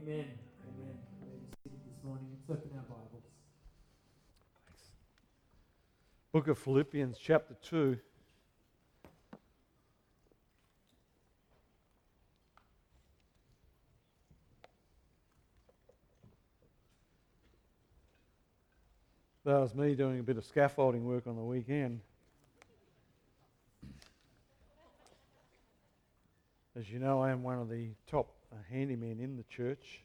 Amen. Amen. We're seated this morning. Let's open our Bibles. Book of Philippians, chapter 2. That was me doing a bit of scaffolding work on the weekend. As you know, I am one of the top handymen in the church,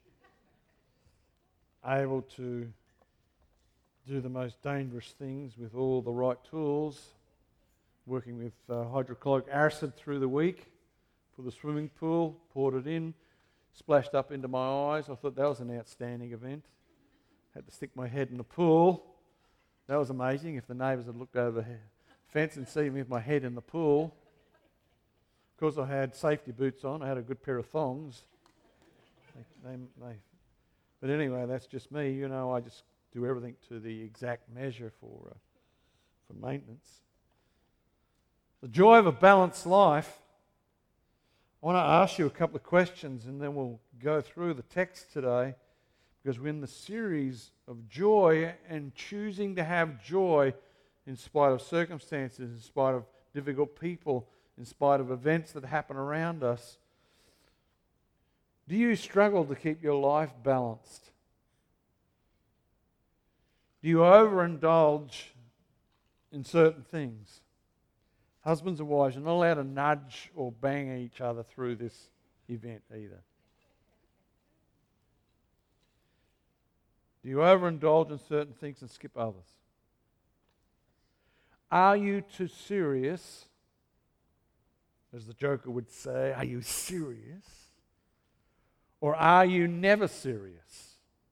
able to do the most dangerous things with all the right tools, working with hydrochloric acid through the week for the swimming pool, poured it in, splashed up into my eyes. I thought that was an outstanding event. Had to stick my head in the pool. That was amazing. If the neighbours had looked over the fence and seen me with my head in the pool. Of course, I had safety boots on. I had a good pair of thongs. But anyway, that's just me. You know, I just do everything to the exact measure for maintenance. The joy of a balanced life. I want to ask you a couple of questions and then we'll go through the text today, because we're in the series of joy and choosing to have joy in spite of circumstances, in spite of difficult people, in spite of events that happen around us. Do you struggle to keep your life balanced? Do you overindulge in certain things? Husbands and wives are not allowed to nudge or bang each other through this event either. Do you overindulge in certain things and skip others? Are you too serious? As the Joker would say, are you serious? Or are you never serious?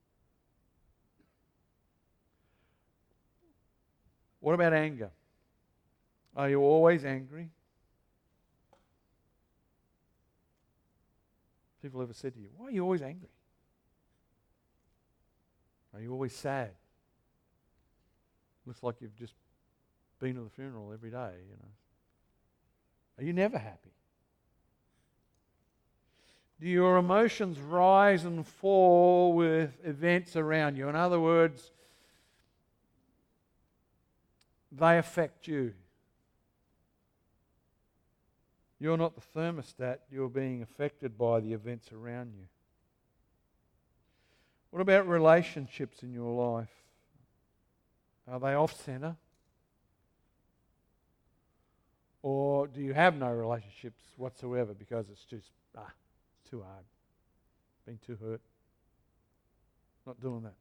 What about anger? Are you always angry? People ever said to you, why are you always angry? Are you always sad? Looks like you've just been to the funeral every day, you know. Are you never happy? Do your emotions rise and fall with events around you? In other words, they affect you. You're not the thermostat, you're being affected by the events around you. What about relationships in your life? Are they off-center? Or do you have no relationships whatsoever because it's just, it's too hard, been too hurt, not doing that?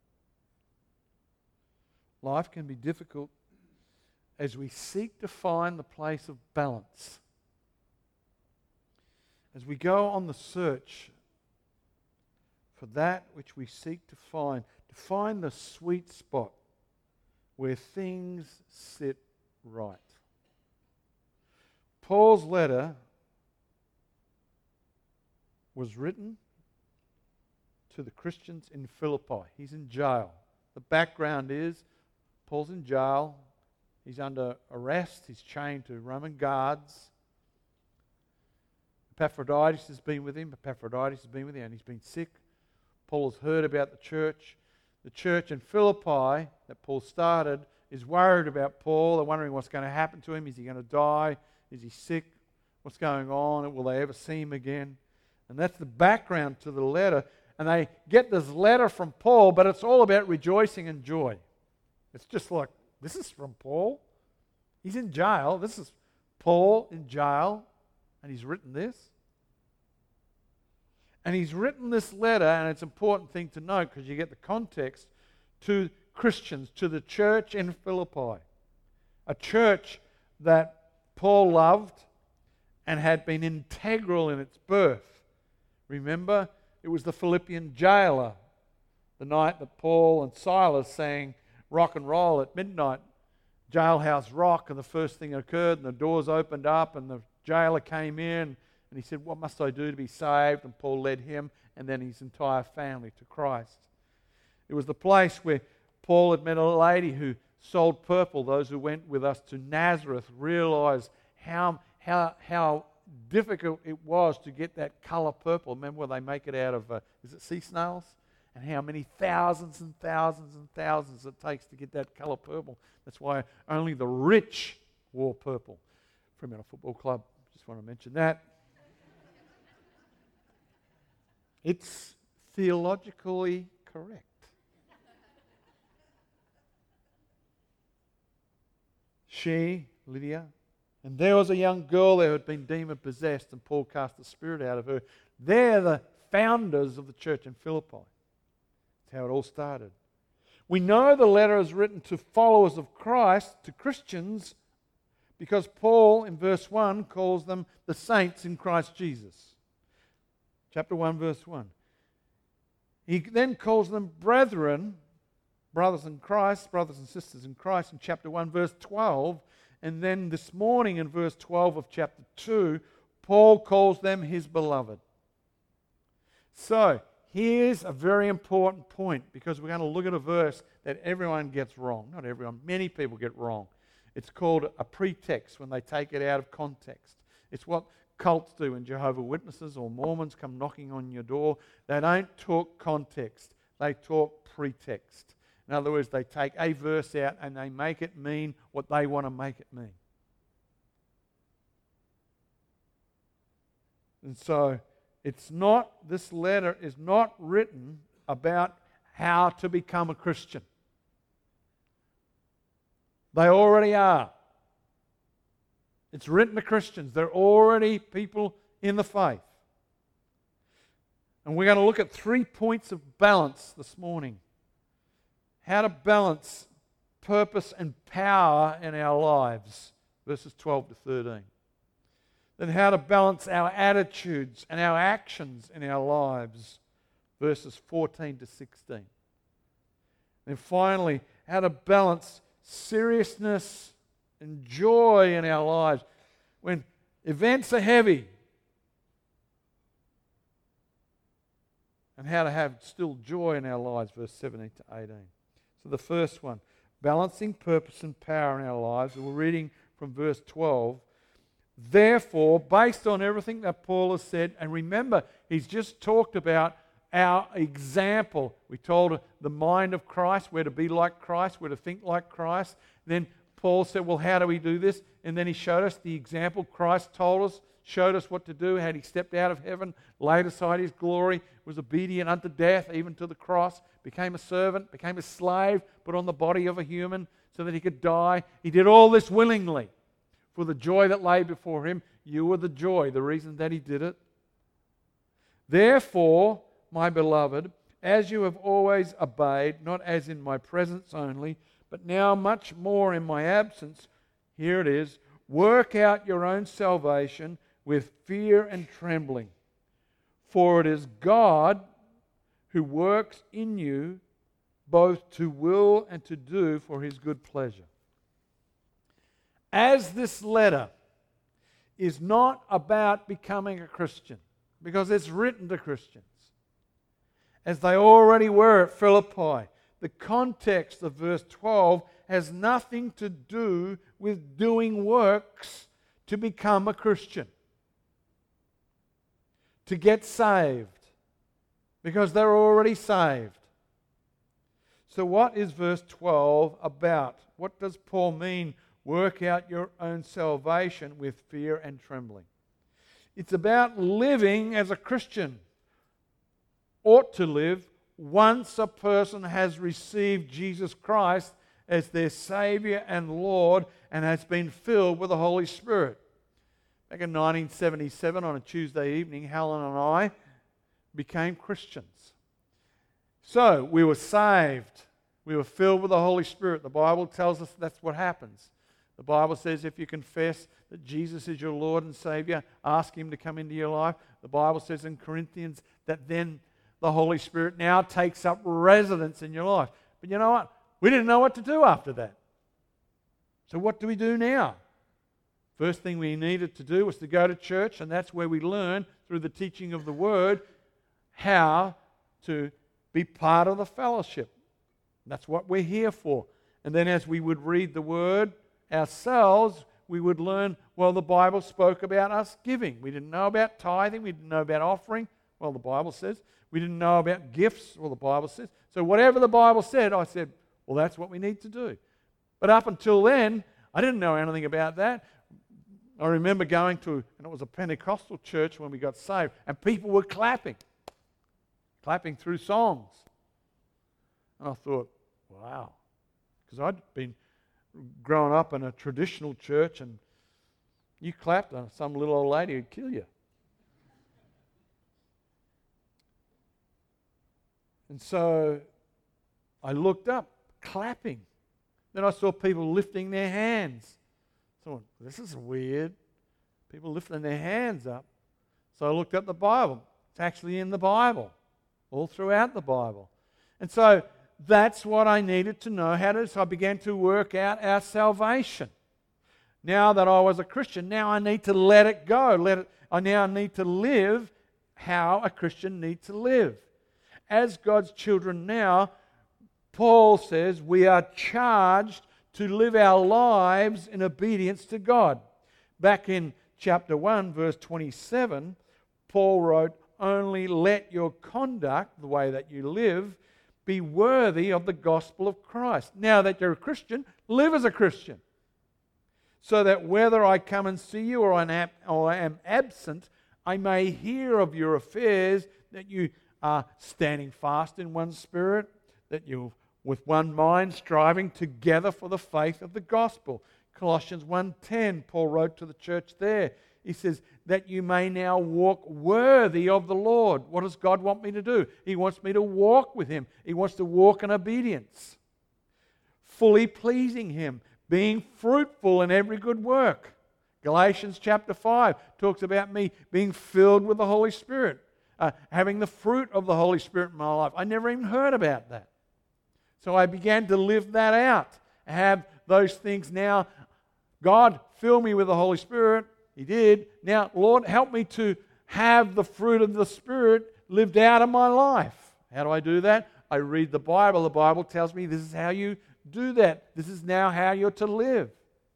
Life can be difficult as we seek to find the place of balance. As we go on the search for that which we seek to find the sweet spot where things sit right. Paul's letter was written to the Christians in Philippi. He's in jail. The background is Paul's in jail. He's under arrest. He's chained to Roman guards. Epaphroditus has been with him. And he's been sick. Paul has heard about the church. The church in Philippi that Paul started is worried about Paul. They're wondering what's going to happen to him. Is he going to die? Is he sick? What's going on? Will they ever see him again? And that's the background to the letter. And they get this letter from Paul, but it's all about rejoicing and joy. It's just like, this is from Paul. He's in jail. This is Paul in jail. And he's written this. And he's written this letter, and it's an important thing to note because you get the context, to Christians, to the church in Philippi. A church that Paul loved and had been integral in its birth. Remember, it was the Philippian jailer, the night that Paul and Silas sang rock and roll at midnight, Jailhouse Rock, and the first thing that occurred, and the doors opened up, and the jailer came in, and he said, what must I do to be saved? And Paul led him and then his entire family to Christ. It was the place where Paul had met a lady who sold purple. Those who went with us to Nazareth realized how difficult it was to get that colour purple. Remember when they make it out of, is it sea snails? And how many thousands and thousands and thousands it takes to get that colour purple. That's why only the rich wore purple. Fremantle Football Club, just want to mention that. It's theologically correct. She, Lydia, and there was a young girl there who had been demon-possessed, and Paul cast the spirit out of her. They're the founders of the church in Philippi. That's how it all started. We know the letter is written to followers of Christ, to Christians, because Paul, in verse 1, calls them the saints in Christ Jesus. Chapter 1, verse 1. He then calls them brethren, brothers in Christ, brothers and sisters in Christ, in chapter 1, verse 12. And then this morning in verse 12 of chapter 2, Paul calls them his beloved. So, here's a very important point, because we're going to look at a verse that everyone gets wrong. Not everyone, many people get wrong. It's called a pretext when they take it out of context. It's what cults do when Jehovah's Witnesses or Mormons come knocking on your door. They don't talk context, they talk pretext. In other words, they take a verse out and they make it mean what they want to make it mean. And so, this letter is not written about how to become a Christian. They already are. It's written to Christians. They're already people in the faith. And we're going to look at 3 points of balance this morning. How to balance purpose and power in our lives, verses 12 to 13. Then how to balance our attitudes and our actions in our lives, verses 14 to 16. And finally, how to balance seriousness and joy in our lives when events are heavy, and how to have still joy in our lives, verse 17 to 18. So the first one, balancing purpose and power in our lives. We're reading from verse 12. Therefore, based on everything that Paul has said, and remember, he's just talked about our example. We told the mind of Christ, we're to be like Christ, we're to think like Christ. Then Paul said, well, how do we do this? And then he showed us the example Christ told us, showed us what to do, how he stepped out of heaven, laid aside his glory, was obedient unto death, even to the cross, became a servant, became a slave, put on the body of a human so that he could die. He did all this willingly for the joy that lay before him. You were the joy, the reason that he did it. Therefore, my beloved, as you have always obeyed, not as in my presence only, but now much more in my absence, here it is, work out your own salvation with fear and trembling. For it is God who works in you both to will and to do for his good pleasure. As this letter is not about becoming a Christian, because it's written to Christians, as they already were at Philippi, the context of verse 12 has nothing to do with doing works to become a Christian, to get saved, because they're already saved. So what is verse 12 about? What does Paul mean, work out your own salvation with fear and trembling? It's about living as a Christian ought to live once a person has received Jesus Christ as their Savior and Lord and has been filled with the Holy Spirit. Back in 1977, on a Tuesday evening, Helen and I became Christians. So, we were saved. We were filled with the Holy Spirit. The Bible tells us that's what happens. The Bible says if you confess that Jesus is your Lord and Savior, ask Him to come into your life. The Bible says in Corinthians that then the Holy Spirit now takes up residence in your life. But you know what? We didn't know what to do after that. So what do we do now? First thing we needed to do was to go to church, and that's where we learn through the teaching of the Word how to be part of the fellowship. That's what we're here for. And then as we would read the Word ourselves, we would learn, well, the Bible spoke about us giving. We didn't know about tithing. We didn't know about offering. Well, the Bible says. We didn't know about gifts. Well, the Bible says. So whatever the Bible said, I said, well, that's what we need to do. But up until then, I didn't know anything about that. I remember going to, and it was a Pentecostal church when we got saved, and people were clapping through songs. And I thought, wow. Because I'd been growing up in a traditional church, and you clapped, and some little old lady would kill you. And so I looked up, clapping. Then I saw people lifting their hands. So I went, this is weird. People lifting their hands up. So I looked up the Bible. It's actually in the Bible, all throughout the Bible. And so that's what I needed to know how to. So I began to work out our salvation. Now that I was a Christian, now I need to let it go. I now need to live how a Christian needs to live. As God's children now, Paul says we are charged to live our lives in obedience to God. Back in chapter 1, verse 27, Paul wrote, only let your conduct, the way that you live, be worthy of the gospel of Christ. Now that you're a Christian, live as a Christian. So that whether I come and see you or I am absent, I may hear of your affairs, that you are standing fast in one spirit, that you with one mind, striving together for the faith of the gospel. Colossians 1:10, Paul wrote to the church there. He says, that you may now walk worthy of the Lord. What does God want me to do? He wants me to walk with Him. He wants to walk in obedience. Fully pleasing Him, being fruitful in every good work. Galatians chapter 5 talks about me being filled with the Holy Spirit, having the fruit of the Holy Spirit in my life. I never even heard about that. So I began to live that out, have those things now. God, fill me with the Holy Spirit. He did. Now, Lord, help me to have the fruit of the Spirit lived out in my life. How do I do that? I read the Bible. The Bible tells me this is how you do that. This is now how you're to live.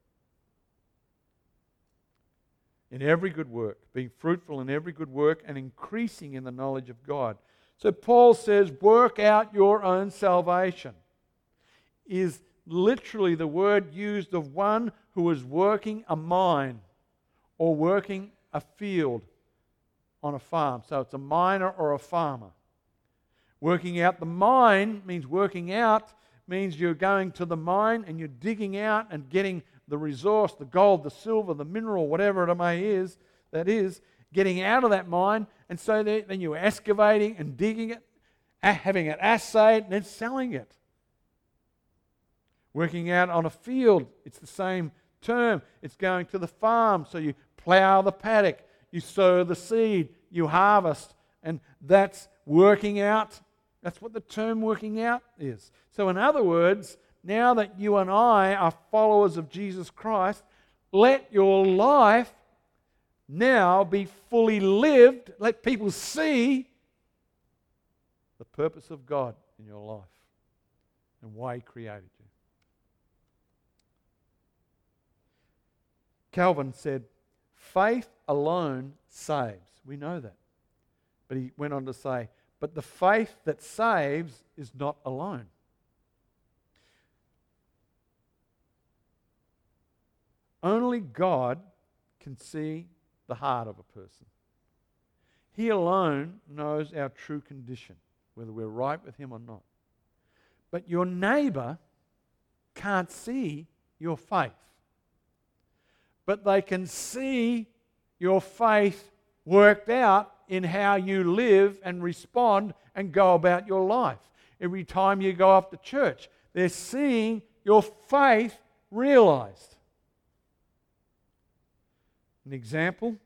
In every good work, being fruitful in every good work and increasing in the knowledge of God. So Paul says, work out your own salvation. Is literally the word used of one who is working a mine or working a field on a farm. So it's a miner or a farmer. Working out the mine means you're going to the mine and you're digging out and getting the resource, the gold, the silver, the mineral, whatever that is, getting out of that mine, and so then you're excavating and digging it, having it assayed, and then selling it. Working out on a field, it's the same term. It's going to the farm, so you plough the paddock, you sow the seed, you harvest, and that's working out. That's what the term working out is. So in other words, now that you and I are followers of Jesus Christ, let your life now be fully lived. Let people see the purpose of God in your life and why He created you. Calvin said, faith alone saves. We know that. But he went on to say, but the faith that saves is not alone. Only God can see the heart of a person. He alone knows our true condition, whether we're right with Him or not. But your neighbour can't see your faith. But they can see your faith worked out in how you live and respond and go about your life. Every time you go up to church, they're seeing your faith realized. An example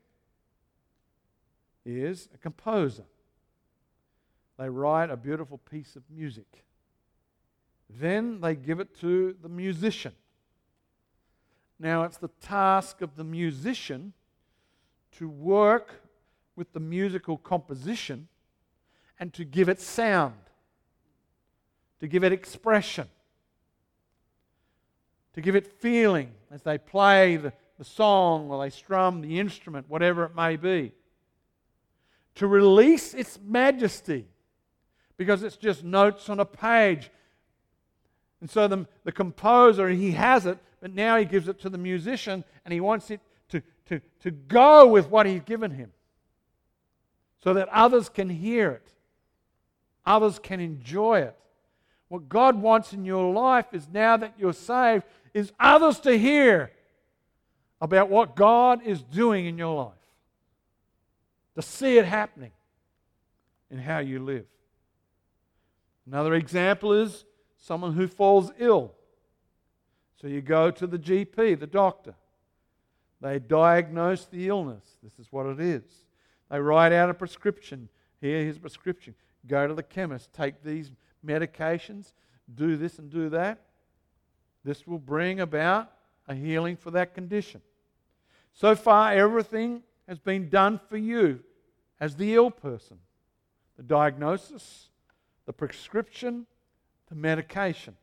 is a composer. They write a beautiful piece of music. Then they give it to the musician. Now it's the task of the musician to work with the musical composition and to give it sound, to give it expression, to give it feeling as they play the the song or they strum the instrument, whatever it may be, to release its majesty, because it's just notes on a page. And so the composer, he has it, but now he gives it to the musician and he wants it to go with what he's given him so that others can hear it. Others can enjoy it. What God wants in your life is, now that you're saved, is others to hear about what God is doing in your life. To see it happening in how you live. Another example is someone who falls ill. So you go to the GP, the doctor. They diagnose the illness. This is what it is. They write out a prescription. Here, here's a prescription. Go to the chemist. Take these medications. Do this and do that. This will bring about a healing for that condition. So far, everything has been done for you as the ill person. The diagnosis, the prescription, the medication.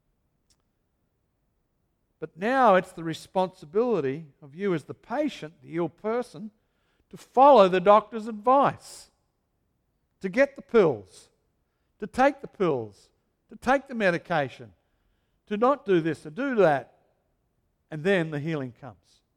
But now it's the responsibility of you as the patient, the ill person, to follow the doctor's advice, to get the pills, to take the pills, to take the medication, to not do this, to do that, and then the healing comes.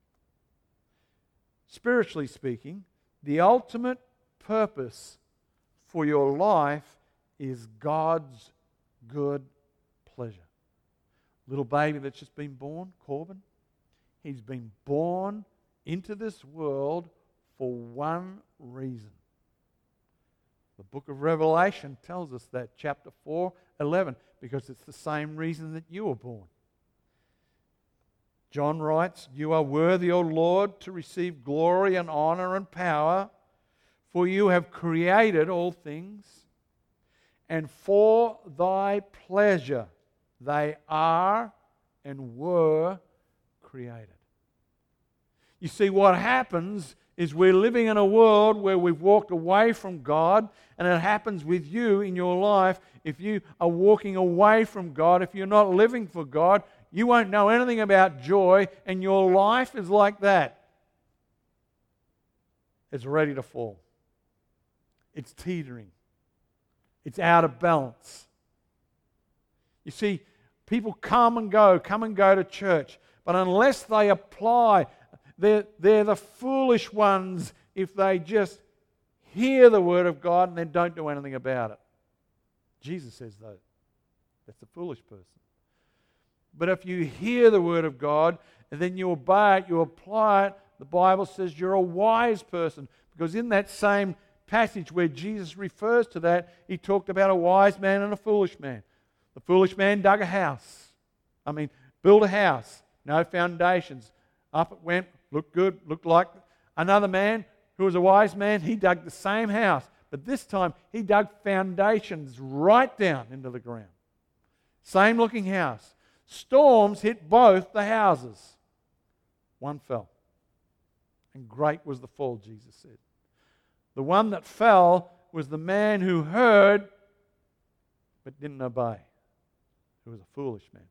Spiritually speaking, the ultimate purpose for your life is God's good pleasure. Little baby that's just been born, Corbin, he's been born into this world for one reason. The book of Revelation tells us that, chapter 4:11, because it's the same reason that you were born. John writes, "You are worthy, O Lord, to receive glory and honor and power, for you have created all things, and for thy pleasure they are and were created." You see, what happens is we're living in a world where we've walked away from God, and it happens with you in your life. If you are walking away from God, if you're not living for God, you won't know anything about joy, and your life is like that. It's ready to fall. It's teetering. It's out of balance. You see, people come and go to church, but unless they apply, they're the foolish ones if they just hear the Word of God and then don't do anything about it. Jesus says, though, that's a foolish person. But if you hear the Word of God and then you obey it, you apply it, the Bible says you're a wise person. Because in that same passage where Jesus refers to that, he talked about a wise man and a foolish man. The foolish man dug a house. Built a house. No foundations. Up it went, looked good, looked like another man who was a wise man. He dug the same house. But this time, he dug foundations right down into the ground. Same looking house. Storms hit both the houses. One fell. And great was the fall, Jesus said. The one that fell was the man who heard but didn't obey. Who was a foolish man.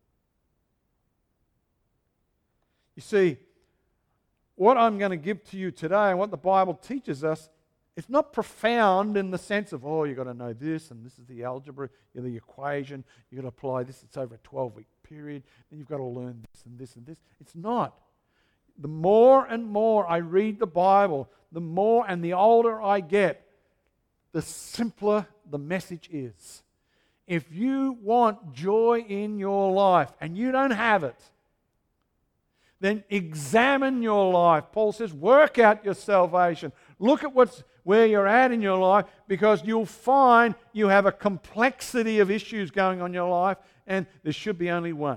You see, what I'm going to give to you today and what the Bible teaches us, it's not profound in the sense of, you've got to know this, and this is the algebra, the equation, you've got to apply this, it's over a 12-week period, then you've got to learn this and this and this. It's not. The more and more I read the Bible, the more and the older I get, the simpler the message is. If you want joy in your life and you don't have it, then examine your life. Paul says, work out your salvation. Look at where you're at in your life, because you'll find you have a complexity of issues going on in your life, and there should be only one.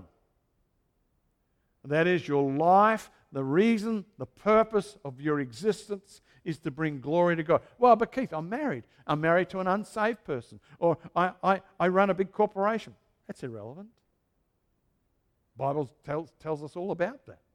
That is, your life, the reason, the purpose of your existence is to bring glory to God. Well, but Keith, I'm married. I'm married to an unsaved person. Or I run a big corporation. That's irrelevant. The Bible tells us all about that.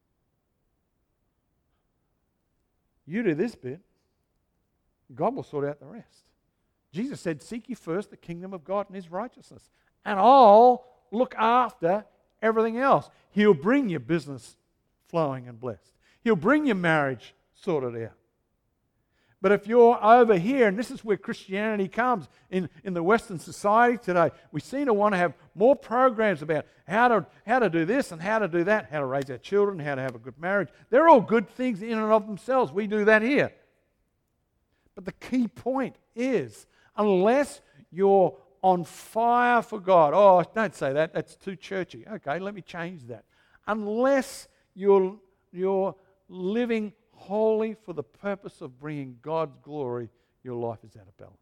You do this bit, God will sort out the rest. Jesus said, seek ye first the kingdom of God and His righteousness, and I'll look after everything else. He'll bring your business flowing and blessed. He'll bring your marriage sorted out. But if you're over here, and this is where Christianity comes in the Western society today, we seem to want to have more programs about how to do this and how to do that, how to raise our children, how to have a good marriage. They're all good things in and of themselves. We do that here. But the key point is, unless you're on fire for God, oh, don't say that, that's too churchy. Okay, let me change that. Unless you're living wholly for the purpose of bringing God's glory, your life is out of balance.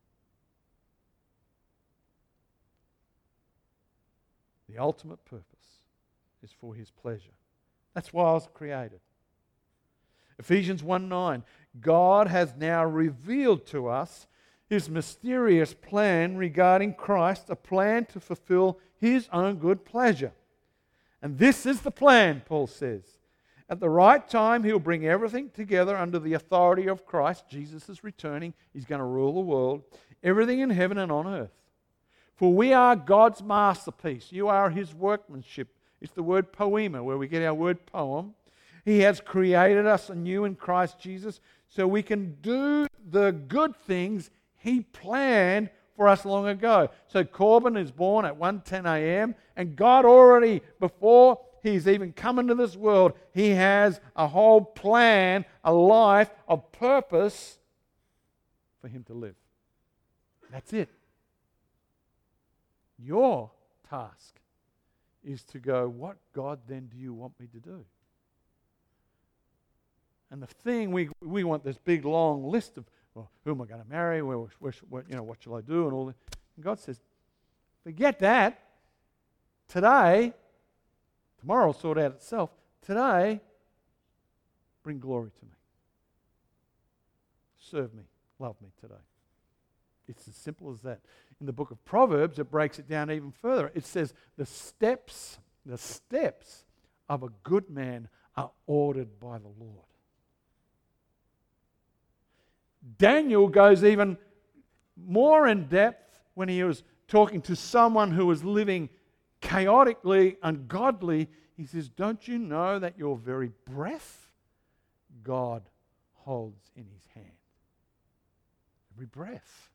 The ultimate purpose is for His pleasure. That's why I was created. Ephesians 1:9, God has now revealed to us His mysterious plan regarding Christ, a plan to fulfill His own good pleasure. And this is the plan, Paul says. At the right time, He'll bring everything together under the authority of Christ. Jesus is returning. He's going to rule the world. Everything in heaven and on earth. For we are God's masterpiece. You are His workmanship. It's the word poema, where we get our word poem. He has created us anew in Christ Jesus so we can do the good things He planned for us long ago. So Corbin is born at 1:10 a.m. and God already, before He's even come into this world, He has a whole plan, a life of purpose for him to live. That's it. Your task is to go, what God then do you want me to do? And the thing, we want this big long list of, well, who am I going to marry? What shall I do? And all that. And God says, forget that. Today, tomorrow will sort out itself. Today, bring glory to me. Serve me. Love me today. It's as simple as that. In the book of Proverbs, it breaks it down even further. It says, the steps of a good man are ordered by the Lord. Daniel goes even more in depth when he was talking to someone who was living chaotically, ungodly. He says, don't you know that your very breath God holds in His hand? Every breath.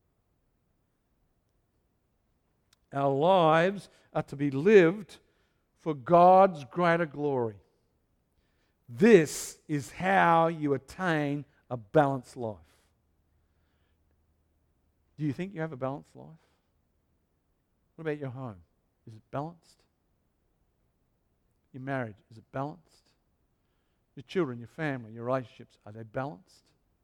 Our lives are to be lived for God's greater glory. This is how you attain a balanced life. Do you think you have a balanced life? What about your home? Is it balanced? Your marriage, is it balanced? Your children, your family, your relationships, are they balanced?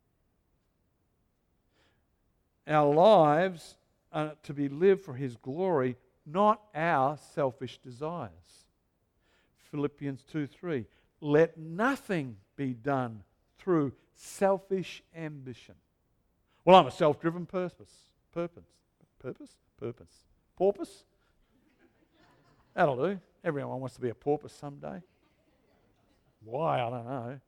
Our lives are to be lived for His glory, not our selfish desires. Philippians 2:3. Let nothing be done through selfish ambition. Well, I'm a self-driven purpose. Porpoise? That'll do. Everyone wants to be a porpoise someday. Why? I don't know.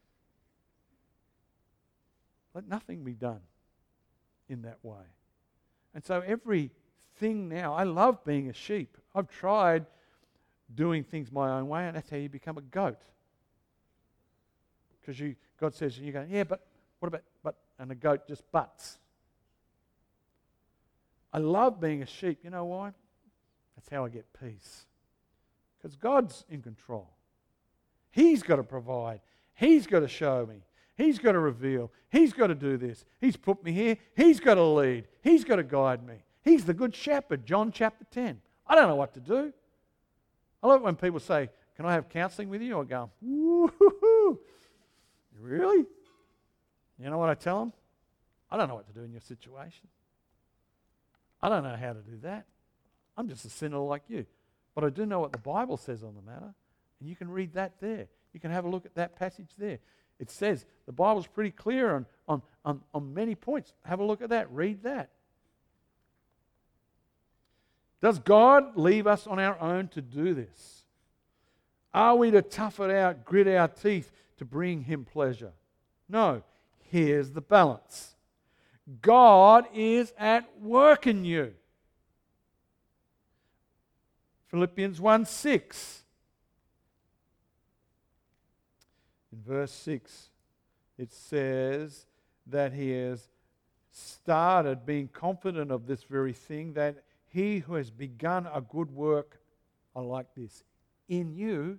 Let nothing be done in that way. And so everything now, I love being a sheep. I've tried doing things my own way, and that's how you become a goat. Because God says, and you go, yeah, but what about, but, and the goat just butts. I love being a sheep. You know why? That's how I get peace. Because God's in control. He's got to provide. He's got to show me. He's got to reveal. He's got to do this. He's put me here. He's got to lead. He's got to guide me. He's the good shepherd, John chapter 10. I don't know what to do. I love it when people say, can I have counseling with you? I go, woo-hoo-hoo. Really? You know what I tell them? I don't know what to do in your situation. I don't know how to do that. I'm just a sinner like you. But I do know what the Bible says on the matter. And you can read that there. You can have a look at that passage there. It says, the Bible's pretty clear on many points. Have a look at that. Read that. Does God leave us on our own to do this? Are we to tough it out, grit our teeth to bring Him pleasure? No. Here's the balance. God is at work in you. Philippians 1:6. In verse 6, it says that he has started being confident of this very thing, that he who has begun a good work, I like this, in you,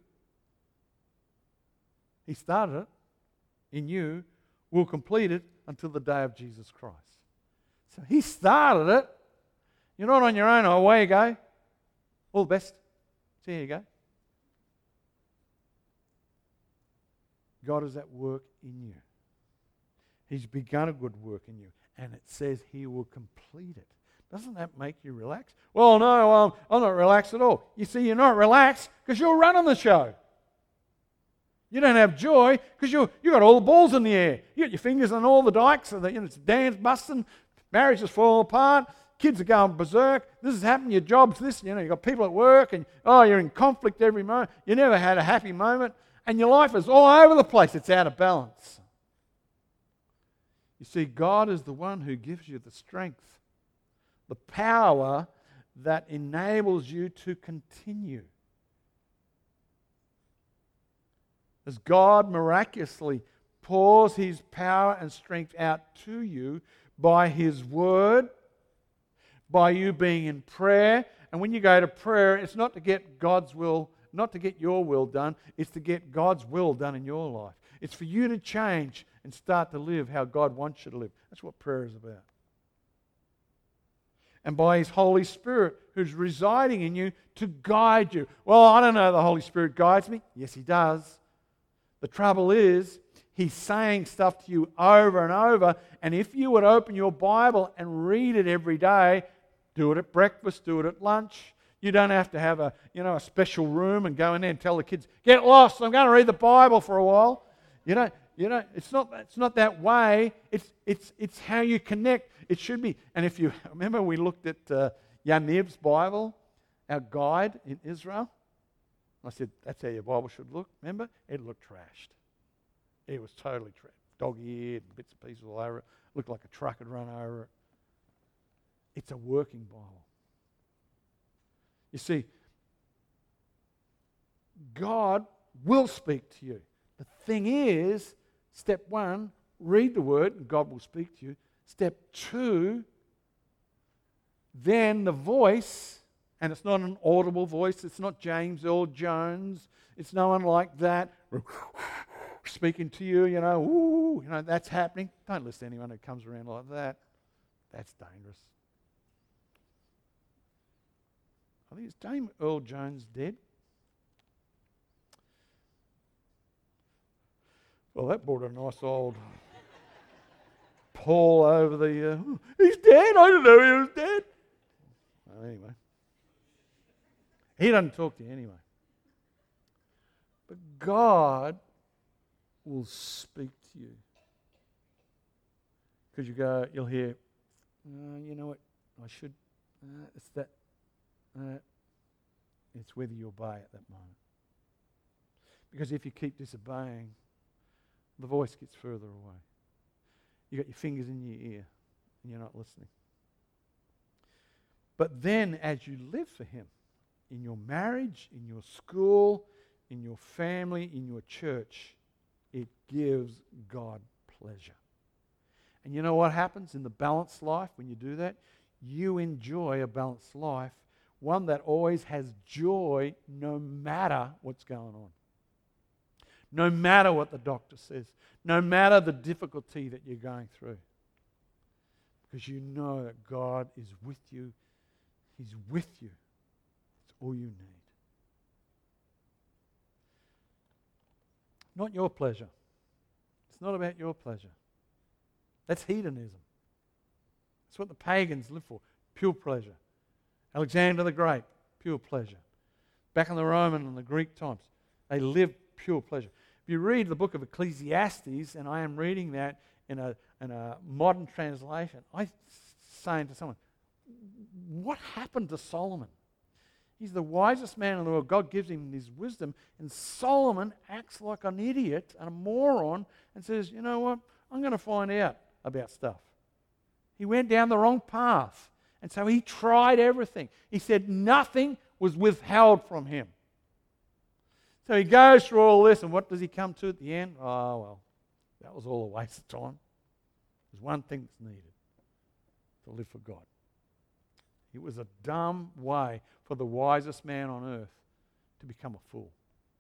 he started it, in you, will complete it until the day of Jesus Christ. So he started it. You're not on your own. Oh, away you go. All the best. So here you go. God is at work in you. He's begun a good work in you. And it says he will complete it. Doesn't that make you relax? Well, no, I'm not relaxed at all. You see, you're not relaxed because you're running the show. You don't have joy because you got all the balls in the air. You got your fingers on all the dikes. So that, it's dance busting. Marriage is falling apart. Kids are going berserk. This is happening. Your job's this. You've got people at work and, you're in conflict every moment. You never had a happy moment. And your life is all over the place. It's out of balance. You see, God is the one who gives you the strength, the power that enables you to continue. As God miraculously pours his power and strength out to you by his word, by you being in prayer. And when you go to prayer, it's not to get God's will, not to get your will done, it's to get God's will done in your life. It's for you to change and start to live how God wants you to live. That's what prayer is about. And by his Holy Spirit who's residing in you to guide you. Well, I don't know, the Holy Spirit guides me. Yes, he does. The trouble is, he's saying stuff to you over and over, and if you would open your Bible and read it every day, do it at breakfast, do it at lunch. You don't have to have a special room and go in there and tell the kids, get lost, I'm going to read the Bible for a while. It's not that way. It's how you connect. It should be. And if you remember, we looked at Yaniv's Bible, our guide in Israel. I said, that's how your Bible should look. Remember? It looked trashed. It was totally trashed. Dog-eared, bits and pieces all over it. Looked like a truck had run over it. It's a working Bible. You see, God will speak to you. The thing is, step one, read the Word and God will speak to you. Step two, then the voice. And it's not an audible voice. It's not James Earl Jones. It's no one like that speaking to you, that's happening. Don't listen to anyone who comes around like that. That's dangerous. I think, is James Earl Jones dead? Well, that brought a nice old Paul over the... he's dead? I didn't know he was dead. Well, anyway. He doesn't talk to you anyway. But God will speak to you. Because you'll hear, you know what, I should, it's that, it's whether you obey at that moment. Because if you keep disobeying, the voice gets further away. You got your fingers in your ear and you're not listening. But then as you live for him, in your marriage, in your school, in your family, in your church, it gives God pleasure. And you know what happens in the balanced life when you do that? You enjoy a balanced life, one that always has joy no matter what's going on. No matter what the doctor says, no matter the difficulty that you're going through. Because you know that God is with you. He's with you. It's all you need. Not your pleasure. It's not about your pleasure. That's hedonism. That's what the pagans live for. Pure pleasure. Alexander the Great, pure pleasure. Back in the Roman and the Greek times, they lived pure pleasure. If you read the book of Ecclesiastes, and I am reading that in a modern translation, I'm saying to someone, what happened to Solomon? He's the wisest man in the world. God gives him his wisdom, and Solomon acts like an idiot and a moron and says, you know what, I'm going to find out about stuff. He went down the wrong path, and so he tried everything. He said nothing was withheld from him. So he goes through all this, and what does he come to at the end? Oh, well, that was all a waste of time. There's one thing that's needed: to live for God. It was a dumb way for the wisest man on earth to become a fool.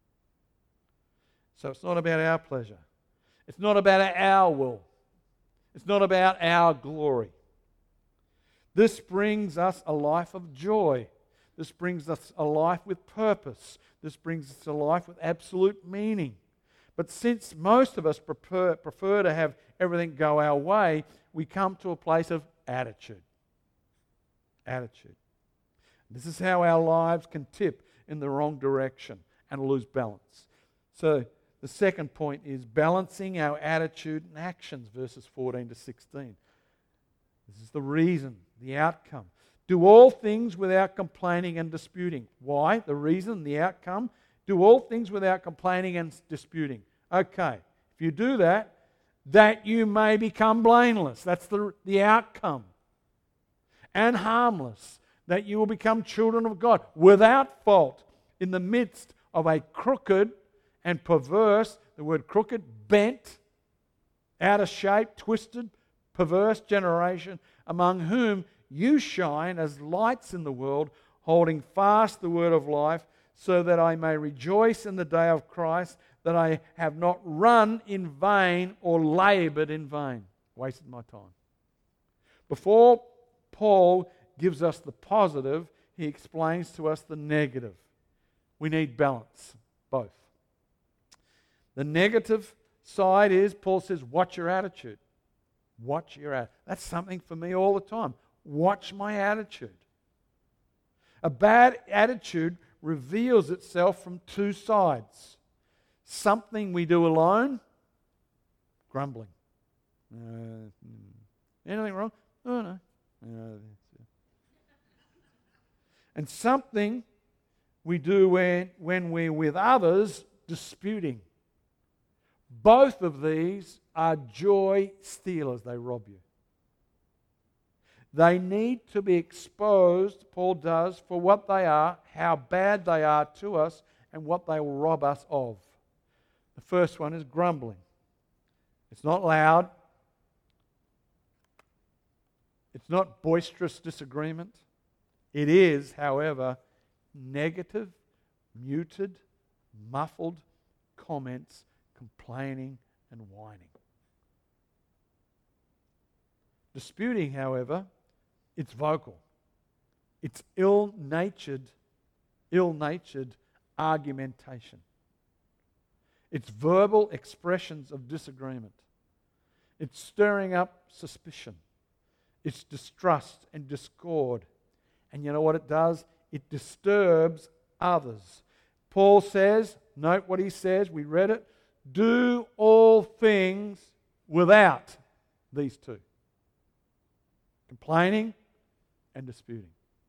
So it's not about our pleasure. It's not about our will. It's not about our glory. This brings us a life of joy. This brings us a life with purpose. This brings us a life with absolute meaning. But since most of us prefer to have everything go our way, we come to a place of attitude. Attitude. This is how our lives can tip in the wrong direction and lose balance. So the second point is balancing our attitude and actions, verses 14 to 16. This is the reason, the outcome. Do all things without complaining and disputing. Why? The reason, the outcome. Do all things without complaining and disputing. Okay, if you do that, that you may become blameless. That's the outcome. And harmless, that you will become children of God, without fault, in the midst of a crooked and perverse, the word crooked, bent, out of shape, twisted, perverse generation, among whom you shine as lights in the world, holding fast the word of life, so that I may rejoice in the day of Christ, that I have not run in vain or labored in vain. Wasted my time. Before Paul gives us the positive, he explains to us the negative. We need balance, both. The negative side is, Paul says, watch your attitude. Watch your attitude. That's something for me all the time. Watch my attitude. A bad attitude reveals itself from two sides. Something we do alone, grumbling. Anything wrong? Oh, no. And something we do when we're with others, disputing. Both of these are joy stealers. They rob you. They need to be exposed, Paul does, for what they are, how bad they are to us, and what they will rob us of. The first one is grumbling. It's not loud. It's not boisterous disagreement. It is, however, negative, muted, muffled comments, complaining and whining. Disputing, however, it's vocal. It's ill-natured argumentation. It's verbal expressions of disagreement. It's stirring up suspicion. It's distrust and discord. And you know what it does? It disturbs others. Paul says, note what he says, we read it, do all things without these two. Complaining and disputing.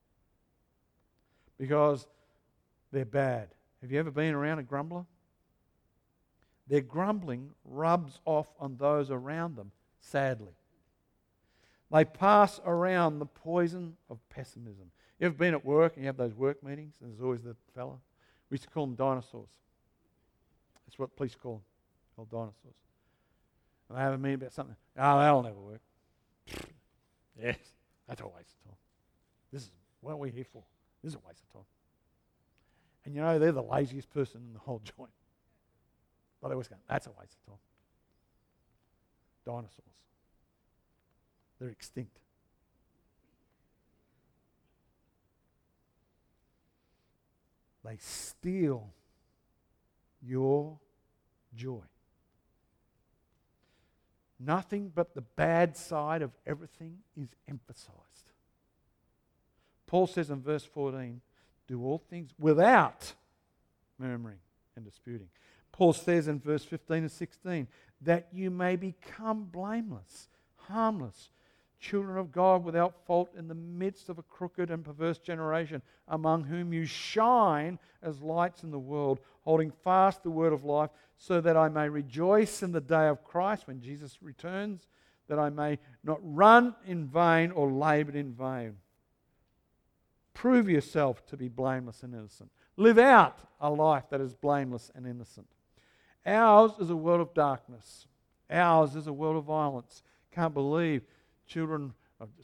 Because they're bad. Have you ever been around a grumbler? Their grumbling rubs off on those around them, sadly. They pass around the poison of pessimism. You ever been at work and you have those work meetings and there's always the fella? We used to call them dinosaurs. That's what police call them, called dinosaurs. And they have a meeting about something. Oh, that'll never work. Yes, that's a waste of time. This is what are we here for? This is a waste of time. And you know, they're the laziest person in the whole joint. But they always go, that's a waste of time. Dinosaurs. They're extinct. They steal your joy. Nothing but the bad side of everything is emphasized. Paul says in verse 14, do all things without murmuring and disputing. Paul says in verse 15 and 16, that you may become blameless, harmless, children of God without fault in the midst of a crooked and perverse generation, among whom you shine as lights in the world, holding fast the word of life, so that I may rejoice in the day of Christ when Jesus returns, that I may not run in vain or labor in vain. prove yourself to be blameless and innocent. Live out a life that is blameless and innocent. Ours is a world of darkness. Ours is a world of violence. Can't believe young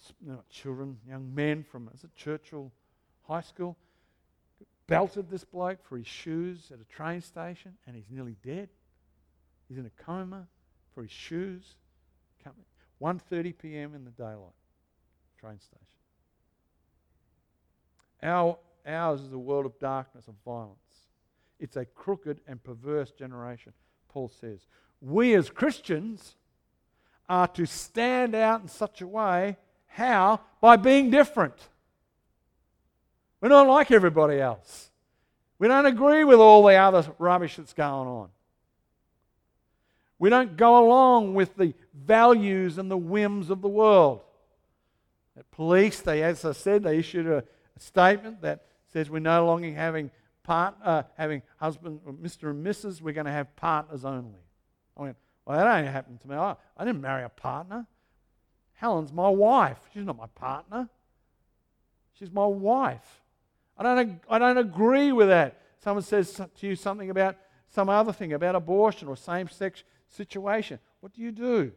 men from, is it Churchill High School, belted this bloke for his shoes at a train station, and he's nearly dead. He's in a coma for his shoes. 1:30 p.m. in the daylight. Train station. Ours is a world of darkness, of violence. It's a crooked and perverse generation, Paul says. We as Christians are to stand out in such a way. How? By being different. We're not like everybody else. We don't agree with all the other rubbish that's going on. We don't go along with the values and the whims of the world. At police, as I said, they issued a statement that says we're no longer having husband, Mr. and Mrs. We're going to have partners only. I went, well, that ain't happened to me. I didn't marry a partner. Helen's my wife. She's not my partner. She's my wife. I don't agree with that. Someone says to you something about some other thing, about abortion or same-sex situation. What do? You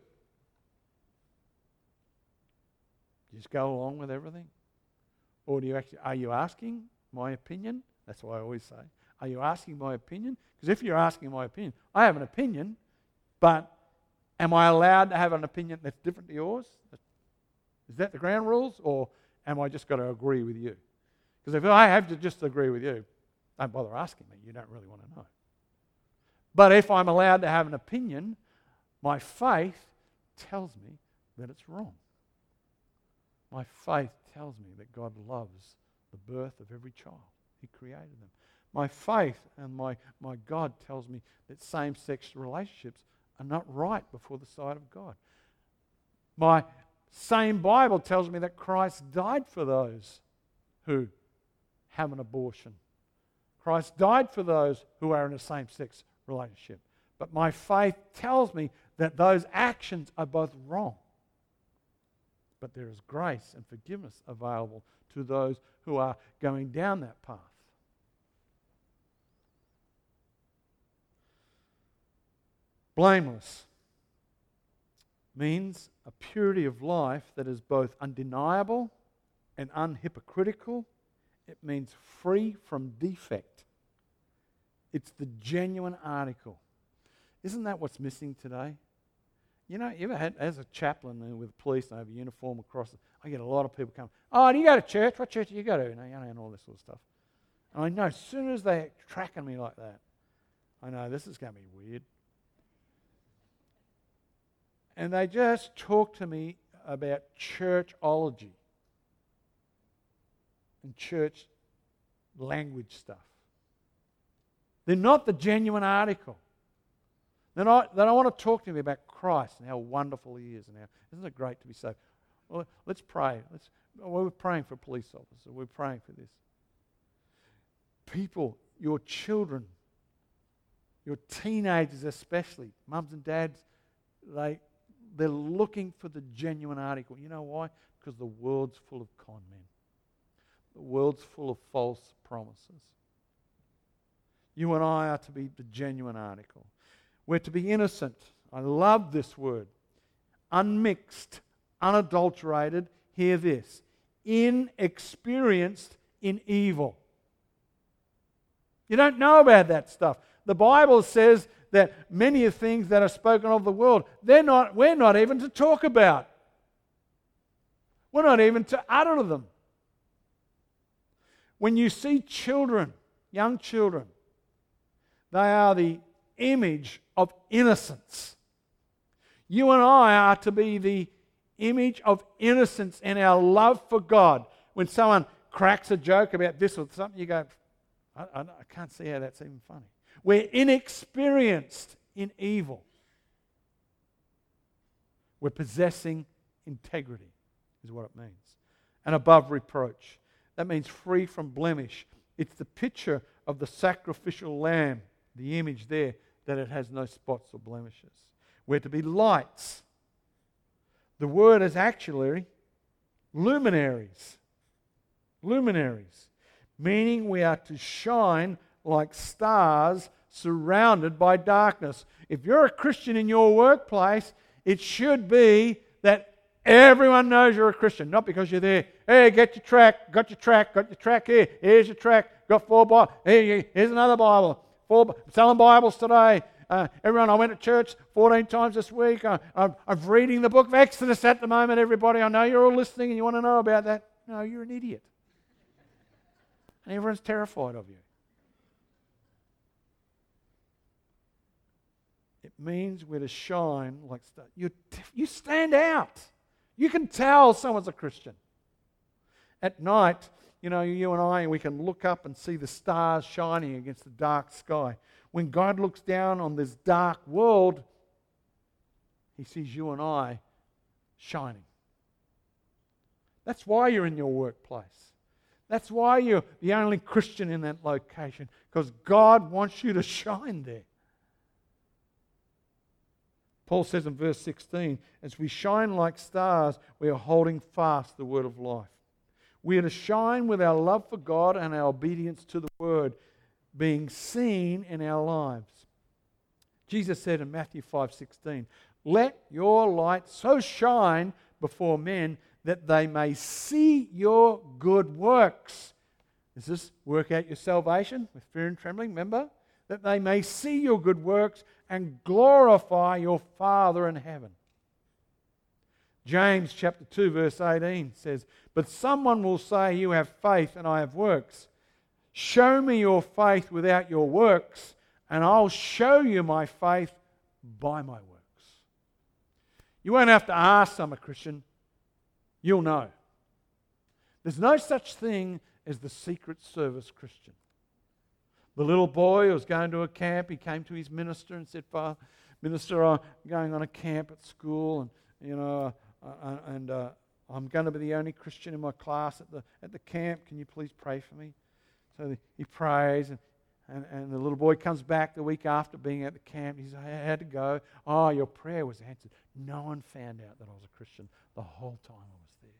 just go along with everything? Or are you asking my opinion? That's what I always say. Are you asking my opinion? Because if you're asking my opinion, I have an opinion, but am I allowed to have an opinion that's different to yours? Is that the ground rules, or am I just got to agree with you? Because if I have to just agree with you, don't bother asking me. You don't really want to know. But if I'm allowed to have an opinion, my faith tells me that it's wrong. My faith tells me that God loves the birth of every child. He created them. My faith and my God tells me that same-sex relationships are not right before the sight of God. My same Bible tells me that Christ died for those who have an abortion. Christ died for those who are in a same-sex relationship. But my faith tells me that those actions are both wrong. But there is grace and forgiveness available to those who are going down that path. Blameless means a purity of life that is both undeniable and unhypocritical. It means free from defect. It's the genuine article. Isn't that what's missing today? You know, you ever had, as a chaplain with the police, and I have a uniform across, I get a lot of people come, oh, do you go to church? What church do you go to? And all this sort of stuff. And I know as soon as they're tracking me like that, I know this is going to be weird. And they just talk to me about churchology and church language stuff. They're not the genuine article. They don't want to talk to me about Christ and how wonderful He is and how isn't it great to be saved. Well, let's pray. We're praying for police officers. We're praying for this. People, your children, your teenagers especially, mums and dads, they're looking for the genuine article. You know why? Because the world's full of con men. The world's full of false promises. You and I are to be the genuine article. We're to be innocent. I love this word. Unmixed, unadulterated. Hear this. Inexperienced in evil. You don't know about that stuff. The Bible says that many of the things that are spoken of the world, we're not even to talk about. We're not even to utter them. When you see children, young children, they are the image of innocence. You and I are to be the image of innocence in our love for God. When someone cracks a joke about this or something, you go, I can't see how that's even funny. We're inexperienced in evil. We're possessing integrity, is what it means. And above reproach. That means free from blemish. It's the picture of the sacrificial lamb, the image there, that it has no spots or blemishes. We're to be lights. The word is actually luminaries. luminaries, meaning we are to shine like stars surrounded by darkness. If you're a Christian in your workplace, it should be that everyone knows you're a Christian, not because you're there. Hey, get your track, got your track here. Here's your track, got 4 Bibles. Here's another Bible. 4 selling Bibles today. Everyone, I went to church 14 times this week. I'm reading the book of Exodus at the moment, everybody. I know you're all listening and you want to know about that. No, you're an idiot. And everyone's terrified of you. It means we're to shine like stars. You stand out. You can tell someone's a Christian. At night, you and I, we can look up and see the stars shining against the dark sky. When God looks down on this dark world, He sees you and I shining. That's why you're in your workplace. That's why you're the only Christian in that location, because God wants you to shine there. Paul says in verse 16, as we shine like stars, we are holding fast the word of life. We are to shine with our love for God and our obedience to the word being seen in our lives. Jesus said in Matthew 5:16, let your light so shine before men that they may see your good works. Does this work out your salvation with fear and trembling? Remember? That they may see your good works and glorify your Father in heaven. James chapter 2 verse 18 says, but someone will say, you have faith and I have works. Show me your faith without your works, and I'll show you my faith by my works. You won't have to ask I'm a Christian. You'll know. There's no such thing as the Secret Service Christian. The little boy who was going to a camp, he came to his minister and said, Father, Minister, I'm going on a camp at school, and I'm going to be the only Christian in my class at the camp. Can you please pray for me? So he prays, and the little boy comes back the week after being at the camp. He says, I had to go. Oh, your prayer was answered. No one found out that I was a Christian the whole time I was there.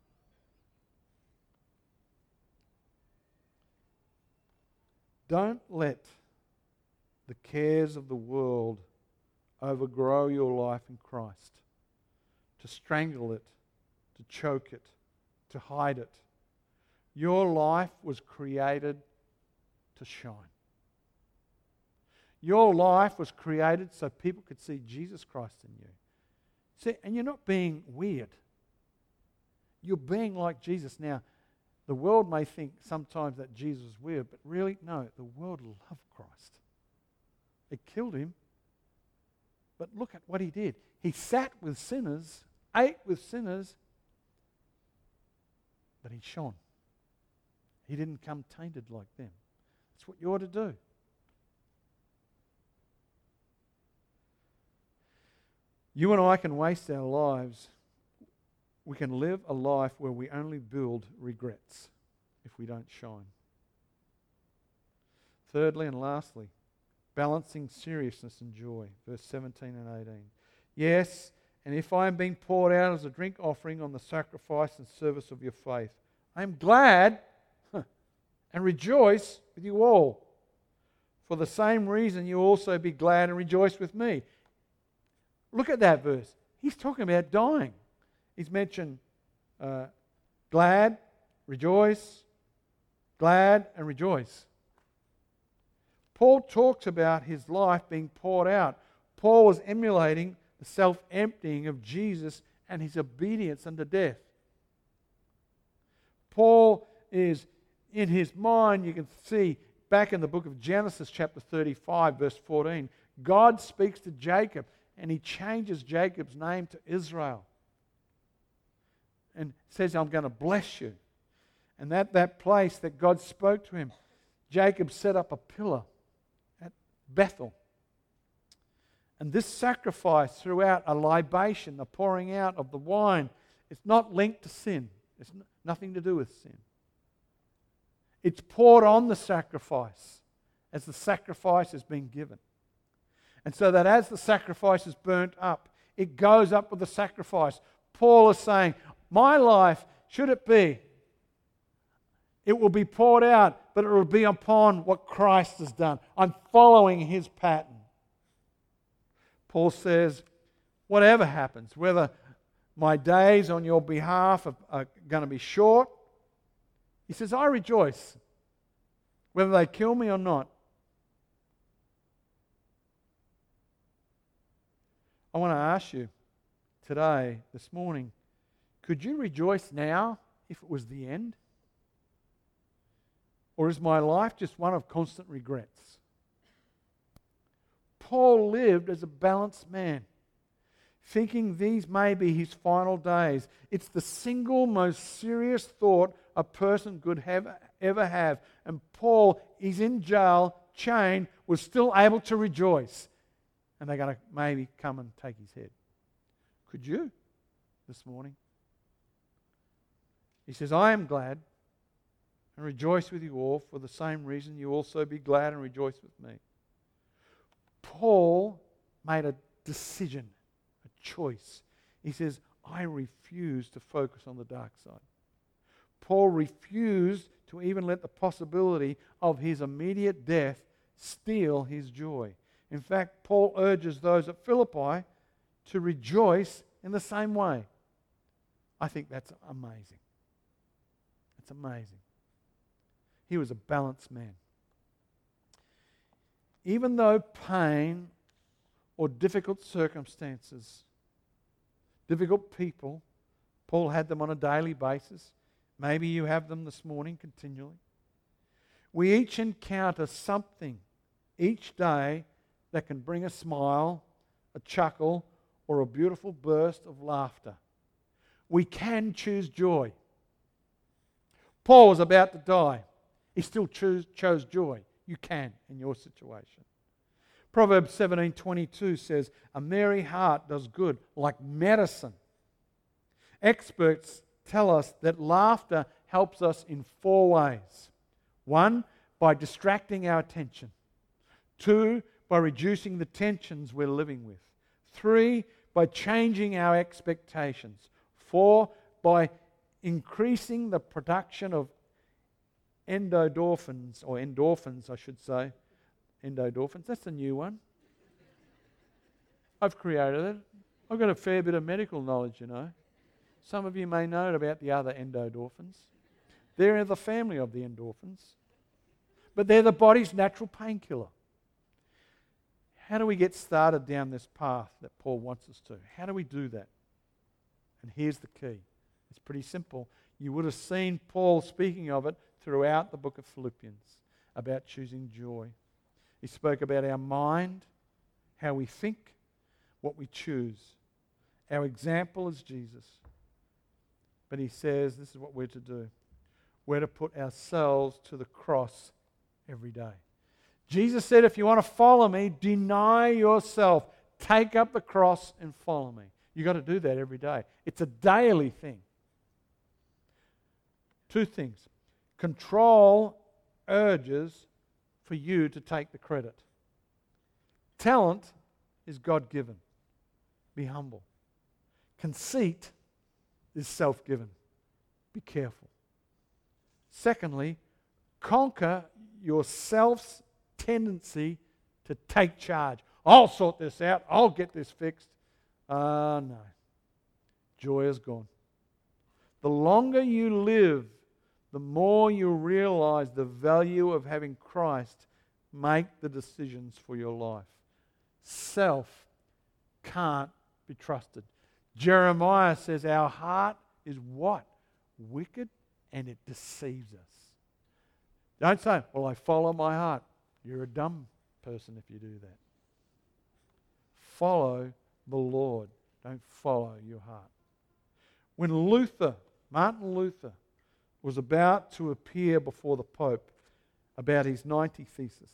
Don't let the cares of the world overgrow your life in Christ, to strangle it, to choke it, to hide it. Your life was created to shine. Your life was created so people could see Jesus Christ in you. See, and you're not being weird. You're being like Jesus. Now, the world may think sometimes that Jesus is weird, but really, no, the world loved Christ. It killed him. But look at what he did. He sat with sinners, ate with sinners, but he shone. He didn't come tainted like them. That's what you ought to do. You and I can waste our lives. We can live a life where we only build regrets if we don't shine. Thirdly and lastly, balancing seriousness and joy. Verse 17 and 18. Yes, and if I am being poured out as a drink offering on the sacrifice and service of your faith, I am glad and rejoice with you all. For the same reason you also be glad and rejoice with me. Look at that verse. He's talking about dying. He's mentioned glad, rejoice, glad and rejoice. Paul talks about his life being poured out. Paul was emulating the self-emptying of Jesus and his obedience unto death. Paul is, in his mind, you can see back in the book of Genesis chapter 35 verse 14, God speaks to Jacob and he changes Jacob's name to Israel and says, I'm going to bless you. And at that place that God spoke to him, Jacob set up a pillar at Bethel. And this sacrifice throughout a libation, the pouring out of the wine, it's not linked to sin. It's nothing to do with sin. It's poured on the sacrifice as the sacrifice has been given. And so that as the sacrifice is burnt up, it goes up with the sacrifice. Paul is saying, my life, should it be, It will be poured out, but it will be upon what Christ has done. I'm following his pattern. Paul says, whatever happens, whether my days on your behalf are going to be short, he says, I rejoice, whether they kill me or not. I want to ask you today, this morning, could you rejoice now if it was the end? Or is my life just one of constant regrets? Paul lived as a balanced man, thinking these may be his final days. It's the single most serious thought a person could ever have. And Paul is in jail, chained, was still able to rejoice. And they're going to maybe come and take his head. Could you this morning? He says, I am glad and rejoice with you all for the same reason you also be glad and rejoice with me. Paul made a decision, a choice. He says, I refuse to focus on the dark side. Paul refused to even let the possibility of his immediate death steal his joy. In fact, Paul urges those at Philippi to rejoice in the same way. I think that's amazing. It's amazing. He was a balanced man. Even though pain or difficult circumstances, difficult people, Paul had them on a daily basis. Maybe you have them this morning continually. We each encounter something each day that can bring a smile, a chuckle, or a beautiful burst of laughter. We can choose joy. Paul was about to die. He still chose joy. You can in your situation. Proverbs 17:22 says, a merry heart does good like medicine. Experts tell us that laughter helps us in 4 ways. 1, by distracting our attention. 2, by reducing the tensions we're living with. 3, by changing our expectations. 4, by increasing the production of endorphins, I should say. Endorphins, that's a new one. I've created it. I've got a fair bit of medical knowledge, you know. Some of you may know about the other endorphins. They're the family of the endorphins. But they're the body's natural painkiller. How do we get started down this path that Paul wants us to? How do we do that? And here's the key. It's pretty simple. You would have seen Paul speaking of it throughout the book of Philippians about choosing joy. He spoke about our mind, how we think, what we choose. Our example is Jesus. But he says this is what we're to do. We're to put ourselves to the cross every day. Jesus said, if you want to follow me, deny yourself. Take up the cross and follow me. You've got to do that every day. It's a daily thing. 2 things. Control urges for you to take the credit. Talent is God-given. Be humble. Conceit is self-given. Be careful. Secondly, conquer your self's tendency to take charge. I'll sort this out. I'll get this fixed. No. Joy is gone. The longer you live, the more you realize the value of having Christ make the decisions for your life. Self can't be trusted. Jeremiah says our heart is what? Wicked, and it deceives us. Don't say, well, I follow my heart. You're a dumb person if you do that. Follow the Lord. Don't follow your heart. When Martin Luther, was about to appear before the Pope about his 90 Theses,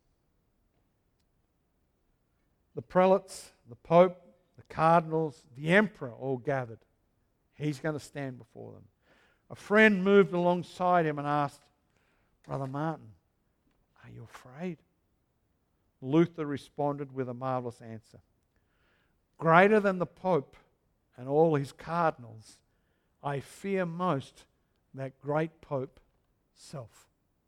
the prelates, the Pope, the cardinals, the emperor all gathered. He's going to stand before them. A friend moved alongside him and asked, Brother Martin, are you afraid? Luther responded with a marvelous answer. Greater than the Pope and all his cardinals, I fear most that great Pope, self.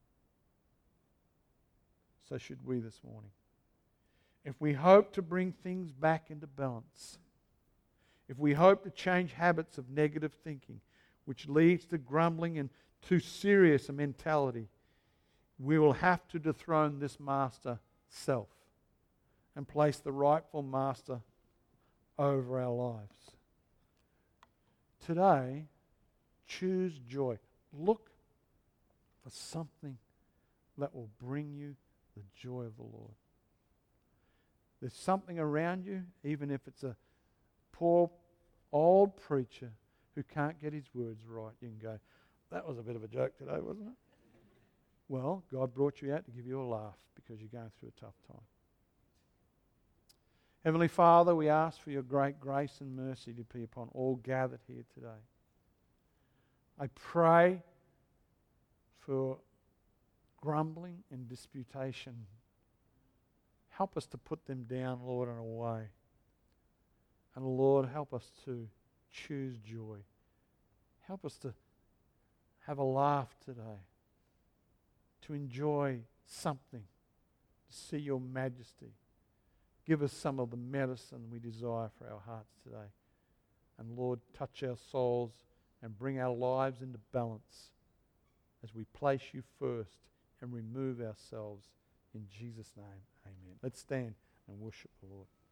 So should we this morning. If we hope to bring things back into balance, if we hope to change habits of negative thinking, which leads to grumbling and too serious a mentality, we will have to dethrone this master self and place the rightful master over our lives. Today, choose joy. Look for something that will bring you the joy of the Lord. There's something around you, even if it's a poor old preacher who can't get his words right. You can go, that was a bit of a joke today, wasn't it? Well, God brought you out to give you a laugh because you're going through a tough time. Heavenly Father, we ask for your great grace and mercy to be upon all gathered here today. I pray for grumbling and disputation. Help us to put them down, Lord, and away. And Lord, help us to choose joy. Help us to have a laugh today, to enjoy something, to see your majesty. Give us some of the medicine we desire for our hearts today. And Lord, touch our souls and bring our lives into balance as we place you first and remove ourselves. In Jesus' name, amen. Let's stand and worship the Lord.